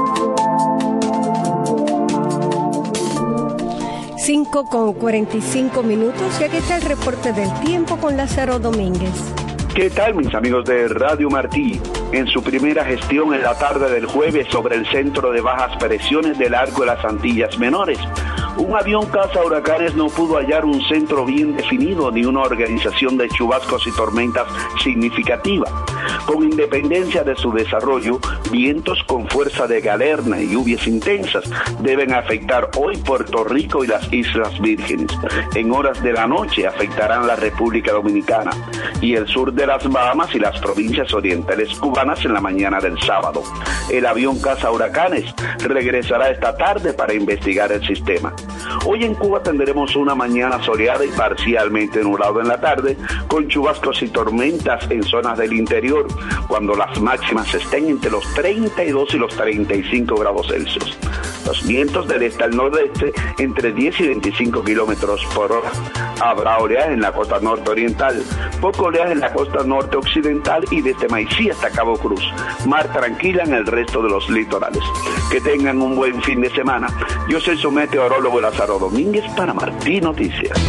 cinco con cuarenta y cinco minutos y aquí está el reporte del tiempo con Lázaro Domínguez. ¿Qué tal, mis amigos de Radio Martí? En su primera gestión en la tarde del jueves sobre el centro de bajas presiones del arco de las Antillas Menores, un avión caza huracanes no pudo hallar un centro bien definido ni una organización de chubascos y tormentas significativa. Con independencia de su desarrollo, vientos con fuerza de galerna y lluvias intensas deben afectar hoy Puerto Rico y las Islas Vírgenes. En horas de la noche afectarán la República Dominicana y el sur de las Bahamas y las provincias orientales cubanas en la mañana del sábado. El avión caza huracanes regresará esta tarde para investigar el sistema. Hoy en Cuba tendremos una mañana soleada y parcialmente nublado en la tarde, con chubascos y tormentas en zonas del interior, cuando las máximas estén entre los treinta y dos y los treinta y cinco grados Celsius. Los vientos del este al nordeste entre diez y veinticinco kilómetros por hora. Habrá oleaje en la costa norte oriental, poco oleaje en la costa norte occidental y desde Maicí hasta Cabo Cruz. Mar tranquila en el resto de los litorales. Que tengan un buen fin de semana. Yo soy su meteorólogo Lázaro Domínguez para Martí Noticias.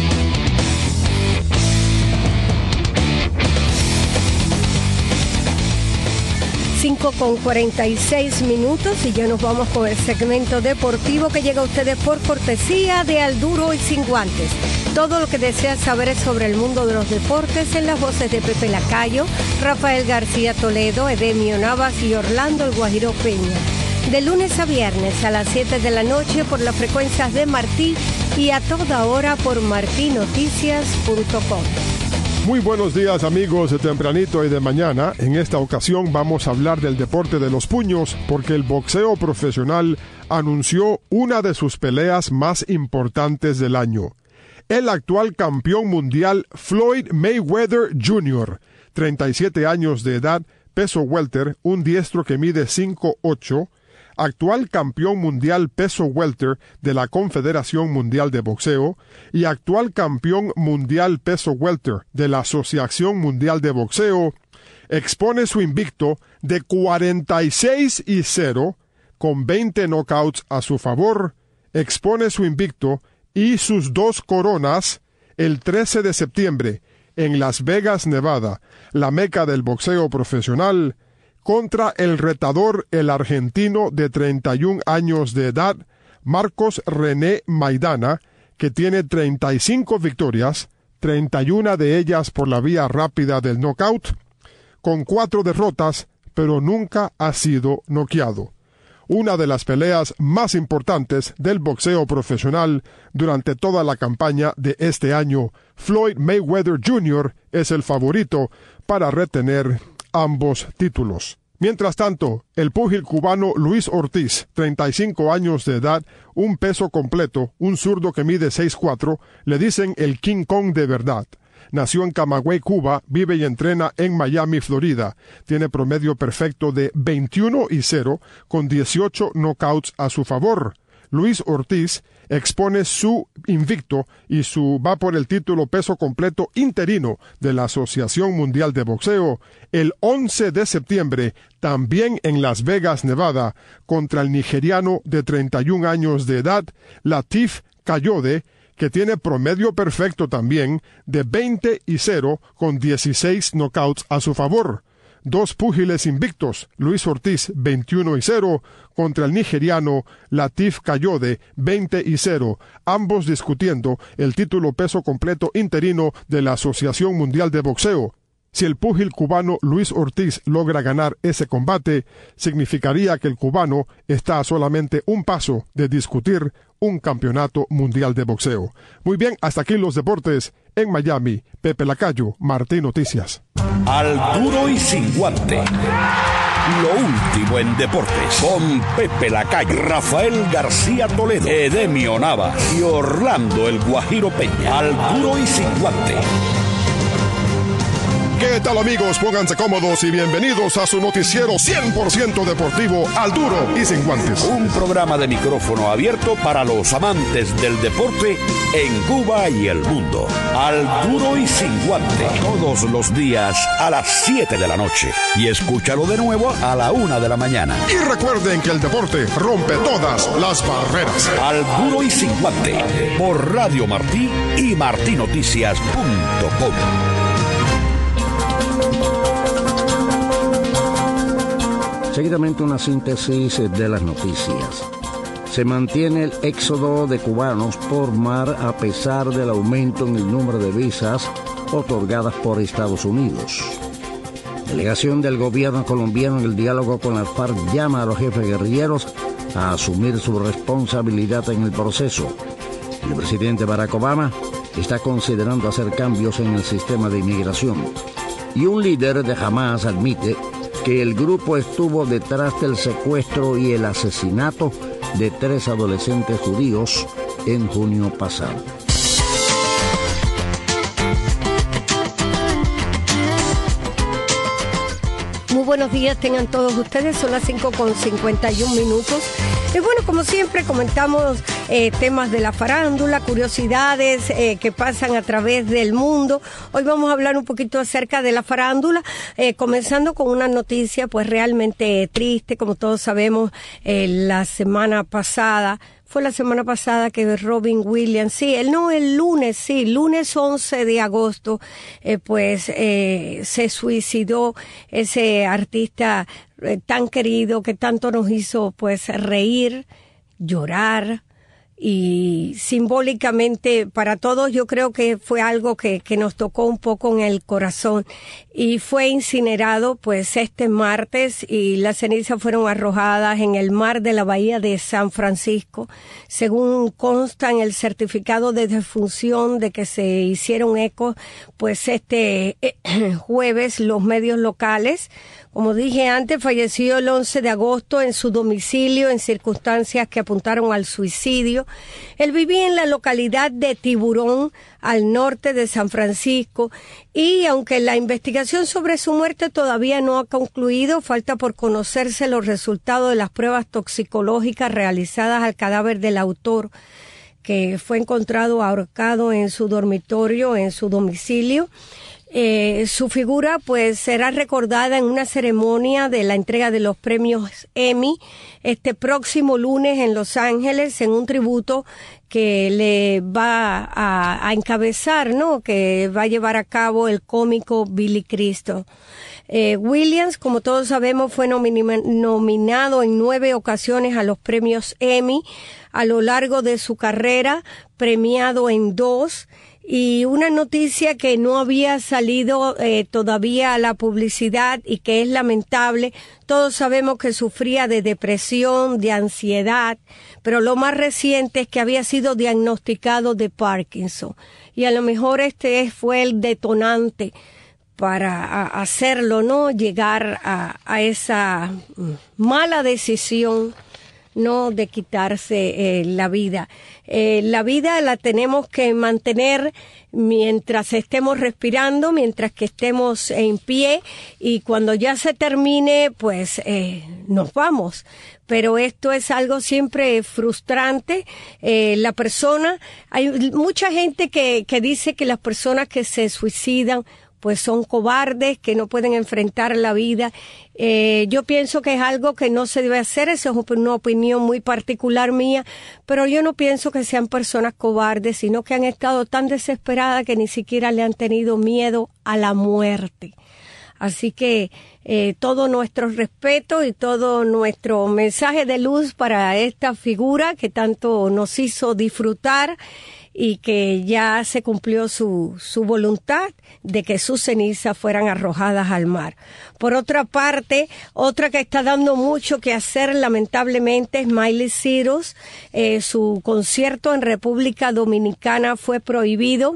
cinco con cuarenta y seis minutos y ya nos vamos con el segmento deportivo que llega a ustedes por cortesía de Al Duro y Sin Guantes. Todo lo que deseas saber es sobre el mundo de los deportes en las voces de Pepe Lacayo, Rafael García Toledo, Edemio Navas y Orlando El Guajiro Peña. De lunes a viernes a las siete de la noche por las frecuencias de Martí y a toda hora por martí noticias punto com. Muy buenos días, amigos de tempranito y de mañana. En esta ocasión vamos a hablar del deporte de los puños porque el boxeo profesional anunció una de sus peleas más importantes del año. El actual campeón mundial Floyd Mayweather junior, treinta y siete años de edad, peso welter, un diestro que mide cinco ocho, actual campeón mundial peso welter de la Confederación Mundial de Boxeo y actual campeón mundial peso welter de la Asociación Mundial de Boxeo, expone su invicto de cuarenta y seis y cero con veinte knockouts a su favor, expone su invicto y sus dos coronas el trece de septiembre en Las Vegas, Nevada, la meca del boxeo profesional, contra el retador, el argentino de treinta y un años de edad, Marcos René Maidana, que tiene treinta y cinco victorias, treinta y una de ellas por la vía rápida del knockout, con cuatro derrotas, pero nunca ha sido noqueado. una de las peleas más importantes del boxeo profesional durante toda la campaña de este año. Floyd Mayweather junior es el favorito para retener ambos títulos. Mientras tanto, el púgil cubano Luis Ortiz, treinta y cinco años de edad, un peso completo, un zurdo que mide seis cuatro, le dicen el King Kong de verdad. Nació en Camagüey, Cuba, vive y entrena en Miami, Florida. Tiene promedio perfecto de veintiuno y cero, con dieciocho knockouts a su favor. Luis Ortiz expone su invicto y su va por el título peso completo interino de la Asociación Mundial de Boxeo el once de septiembre, también en Las Vegas, Nevada, contra el nigeriano de treinta y un años de edad, Latif Kayode, que tiene promedio perfecto también de veinte y cero con dieciséis knockouts a su favor. Dos púgiles invictos, Luis Ortiz veintiuno y cero contra el nigeriano Latif Kayode veinte y cero, ambos discutiendo el título peso completo interino de la Asociación Mundial de Boxeo. Si el púgil cubano Luis Ortiz logra ganar ese combate, significaría que el cubano está a solamente un paso de discutir un campeonato mundial de boxeo. Muy bien, hasta aquí los deportes. En Miami, Pepe Lacayo, Martí Noticias. Al duro y sin guante. Lo último en deportes con Pepe Lacayo, Rafael García Toledo, Edemio Navas y Orlando el Guajiro Peña. Al duro y sin guante. ¿Qué tal, amigos? Pónganse cómodos y bienvenidos a su noticiero cien por ciento deportivo Al Duro y Sin Guantes. Un programa de micrófono abierto para los amantes del deporte en Cuba y el mundo. Al Duro y Sin Guante. Todos los días a las siete de la noche. Y escúchalo de nuevo a la una de la mañana. Y recuerden que el deporte rompe todas las barreras. Al Duro y Sin Guante. Por Radio Martí y martí noticias punto com. Seguidamente una síntesis de las noticias. Se mantiene el éxodo de cubanos por mar a pesar del aumento en el número de visas otorgadas por Estados Unidos. Delegación del gobierno colombiano en el diálogo con las FARC llama a los jefes guerrilleros a asumir su responsabilidad en el proceso. El presidente Barack Obama está considerando hacer cambios en el sistema de inmigración. Y un líder de Hamas admite que el grupo estuvo detrás del secuestro y el asesinato de tres adolescentes judíos en junio pasado. Muy buenos días tengan todos ustedes, son las cinco con cincuenta y un minutos. Y bueno, como siempre comentamos eh, temas de la farándula, curiosidades eh, que pasan a través del mundo. Hoy vamos a hablar un poquito acerca de la farándula, eh, comenzando con una noticia pues realmente triste. Como todos sabemos, eh, la semana pasada, fue la semana pasada que Robin Williams, sí, él no, el lunes, sí, lunes once de agosto, eh, pues eh, se suicidó ese artista eh, tan querido que tanto nos hizo pues reír, llorar. Y simbólicamente para todos yo creo que fue algo que, que nos tocó un poco en el corazón. Y fue incinerado pues este martes y las cenizas fueron arrojadas en el mar de la bahía de San Francisco. Según consta en el certificado de defunción de que se hicieron eco pues este eh, jueves los medios locales. Como dije antes, falleció el once de agosto en su domicilio en circunstancias que apuntaron al suicidio. Él vivía en la localidad de Tiburón, al norte de San Francisco, y aunque la investigación sobre su muerte todavía no ha concluido, falta por conocerse los resultados de las pruebas toxicológicas realizadas al cadáver del autor, que fue encontrado ahorcado en su dormitorio, en su domicilio. Eh, su figura pues será recordada en una ceremonia de la entrega de los premios Emmy este próximo lunes en Los Ángeles, en un tributo que le va a, a encabezar, ¿no? Que va a llevar a cabo el cómico Billy Crystal. Eh, Williams, como todos sabemos, fue nomin- nominado en nueve ocasiones a los premios Emmy a lo largo de su carrera, premiado en dos. y una noticia que no había salido eh, todavía a la publicidad y que es lamentable. Todos sabemos que sufría de depresión, de ansiedad, pero lo más reciente es que había sido diagnosticado de Parkinson, y a lo mejor este fue el detonante para a, hacerlo, ¿no? Llegar a, a esa mala decisión, no de quitarse eh, la vida. Eh, la vida la tenemos que mantener mientras estemos respirando, mientras que estemos en pie, y cuando ya se termine, pues eh, nos vamos. Pero esto es algo siempre frustrante. Eh, la persona, hay mucha gente que, que dice que las personas que se suicidan pues son cobardes, que no pueden enfrentar la vida. Eh, yo pienso que es algo que no se debe hacer, esa es una opinión muy particular mía, pero yo no pienso que sean personas cobardes, sino que han estado tan desesperadas que ni siquiera le han tenido miedo a la muerte. Así que eh, todo nuestro respeto y todo nuestro mensaje de luz para esta figura que tanto nos hizo disfrutar, y que ya se cumplió su, su voluntad de que sus cenizas fueran arrojadas al mar. Por otra parte, otra que está dando mucho que hacer lamentablemente es Miley Cyrus. Eh, su concierto en República Dominicana fue prohibido.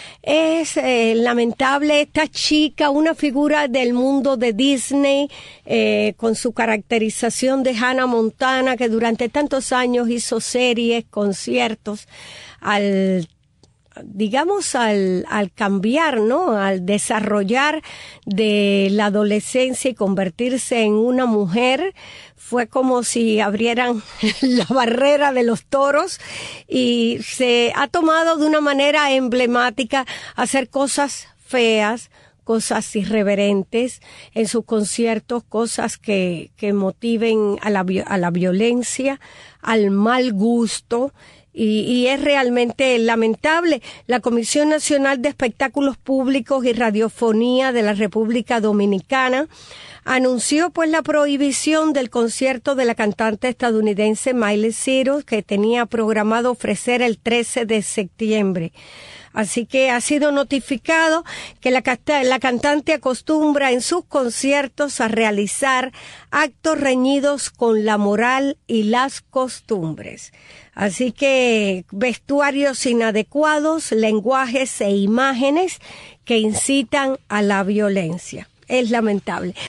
Es eh, lamentable, esta chica, una figura del mundo de Disney, eh, con su caracterización de Hannah Montana, que durante tantos años hizo series, conciertos, al digamos al, al cambiar, ¿no? Al desarrollar de la adolescencia y convertirse en una mujer, fue como si abrieran la barrera de los toros, y se ha tomado de una manera emblemática hacer cosas feas, cosas irreverentes en sus conciertos, cosas que, que motiven a la, a la violencia, al mal gusto. Y, y es realmente lamentable. La Comisión Nacional de Espectáculos Públicos y Radiofonía de la República Dominicana anunció pues la prohibición del concierto de la cantante estadounidense Miley Cyrus, que tenía programado ofrecer el trece de septiembre. Así que ha sido notificado que la, la cantante acostumbra en sus conciertos a realizar actos reñidos con la moral y las costumbres. Así que vestuarios inadecuados, lenguajes e imágenes que incitan a la violencia. Es lamentable.